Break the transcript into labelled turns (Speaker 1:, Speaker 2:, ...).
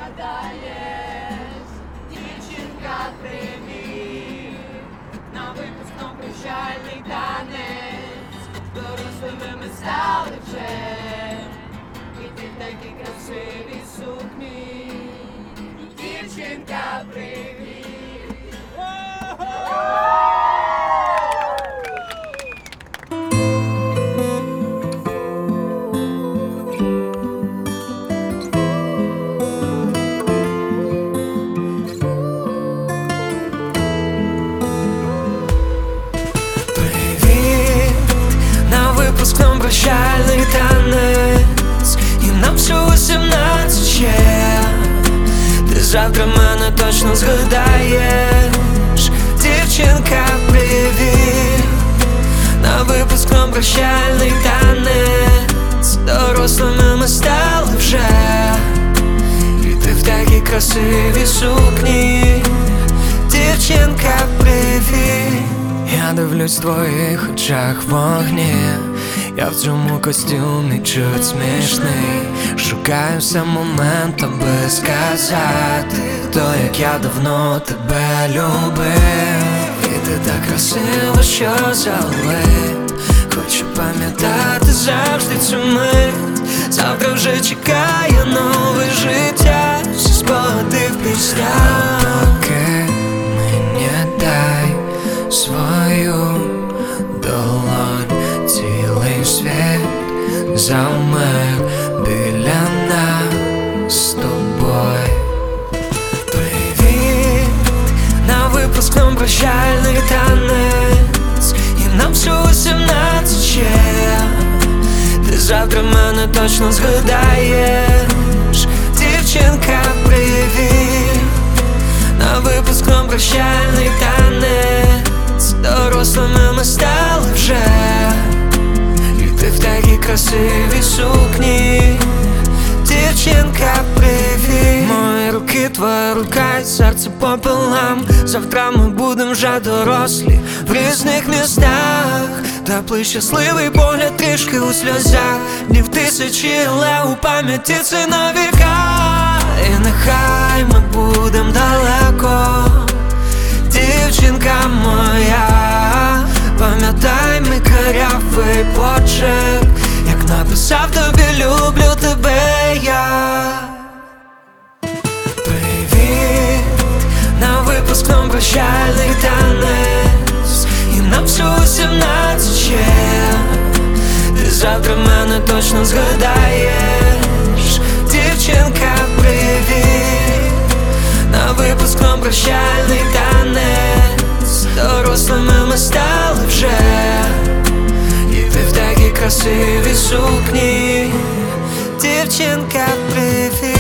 Speaker 1: згадаєш, дівчинка, привіт, на випускному прощальний танець, дорослими ми стали вже, і ти в такій красивій сукні, дівчинка, привіт.
Speaker 2: Випускном прощальний танець, і нам всього 17 ще. Ти завтра мене точно згадаєш, дівчинка, привіт. На випускном прощальний танець, дорослими ми стали вже, і ти в такій красивій сукні, дівчинка, привіт. Я дивлюсь в твоїх очах вогні, я в цьому костюмі чуть смішний, шукаю все момент, аби сказати то, як я давно тебе любив. І ти так красиво, що залит, хочу пам'ятати завжди цю мить. Завтра вже чекає нове життя, всі спогади в піснях. Поки мені дай свою долонь, цілий світ завмер біля нас з тобою. Привіт, на випускном прощальний танець, і нам всього 17 ще. Ти завтра мене точно згадаєш, дівчинка, привіт. На випускном прощальний танець, дорослими ми стали вже, і ти в такій красивій сукні, дівчинка, привіт. Мої руки, твоя рука і серце пополам. Завтра ми будем вже дорослі в різних містах. Теплий щасливий погляд трішки у сльозах, днів тисячі, але у пам'яті це на віка. І нехай ми будем далеко, дівчинка моя, пам'ятай мій карявий почерк, як написав тобі люблю тебе я. Привіт, на випускном прощальний танець, і нам всього 17 ще. Ти завтра мене точно згадаєш, дівчинка, привіт. На випускном прощальний танець, дорослими ми стали вже, і ти в такій красивій сукні, дівчинка, привіт.